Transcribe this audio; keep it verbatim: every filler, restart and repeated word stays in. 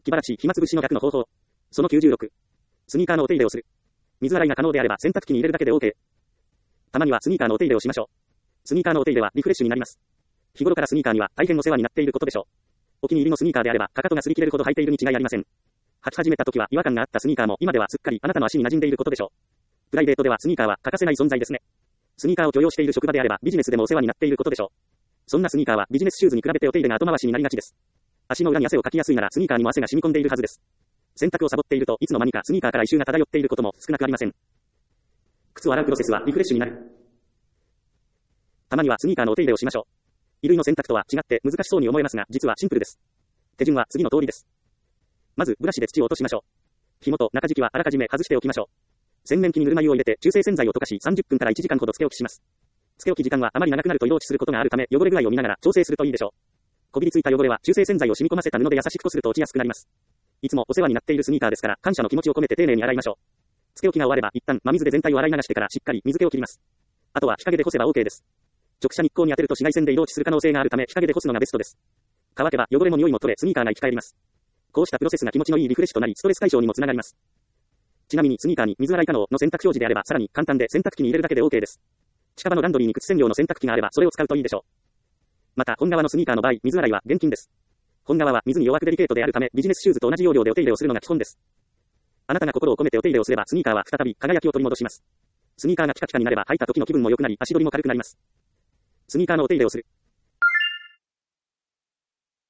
気晴らし、暇つぶしの逆の方法。そのきゅうじゅうろく。スニーカーのお手入れをする。水洗いが可能であれば洗濯機に入れるだけで OK。たまにはスニーカーのお手入れをしましょう。スニーカーのお手入れはリフレッシュになります。日頃からスニーカーには大変お世話になっていることでしょう。お気に入りのスニーカーであれば、かかとが擦り切れるほど履いているに違いありません。履き始めた時は違和感があったスニーカーも今ではすっかりあなたの足に馴染んでいることでしょう。プライベートではスニーカーは欠かせない存在ですね。スニーカーを許容している職場であればビジネスでもお世話になっていることでしょう。そんなスニーカーはビジネスシューズに比べてお手入れが後回しになりがちです。足の裏に汗をかきやすいならスニーカーにも汗が染み込んでいるはずです。洗濯をサボっているといつの間にかスニーカーから異臭が漂っていることも少なくありません。靴を洗うプロセスはリフレッシュになる。たまにはスニーカーのお手入れをしましょう。衣類の洗濯とは違って難しそうに思えますが、実はシンプルです。手順は次の通りです。まずブラシで土を落としましょう。紐と中敷きはあらかじめ外しておきましょう。洗面器にぬるま湯を入れて中性洗剤を溶かしさんじゅっぷんからいちじかんほどつけ置きします。つけ置き時間はあまり長くなると色落ちすることがあるため、汚れ具合を見ながら調整するといいでしょう。こびりついた汚れは中性洗剤を染み込ませた布で優しくこすると落ちやすくなります。いつもお世話になっているスニーカーですから感謝の気持ちを込めて丁寧に洗いましょう。つけ置きが終われば一旦真水で全体を洗い流してからしっかり水気を切ります。あとは日陰で干せば OK です。直射日光に当てると紫外線で色落ちする可能性があるため日陰で干すのがベストです。乾けば汚れも匂いも取れスニーカーが生き返ります。こうしたプロセスが気持ちのいいリフレッシュとなりストレス解消にもつながります。ちなみにスニーカーに水洗い可能の洗濯表示であればさらに簡単で洗濯機に入れるだけで OK です。近場のランドリーに靴専用の洗濯機があればそれを使うといいでしょう。また本革のスニーカーの場合水洗いは厳禁です。本革は水に弱くデリケートであるためビジネスシューズと同じ要領でお手入れをするのが基本です。あなたが心を込めてお手入れをすればスニーカーは再び輝きを取り戻します。スニーカーがピカピカになれば履いた時の気分も良くなり足取りも軽くなります。スニーカーのお手入れをする。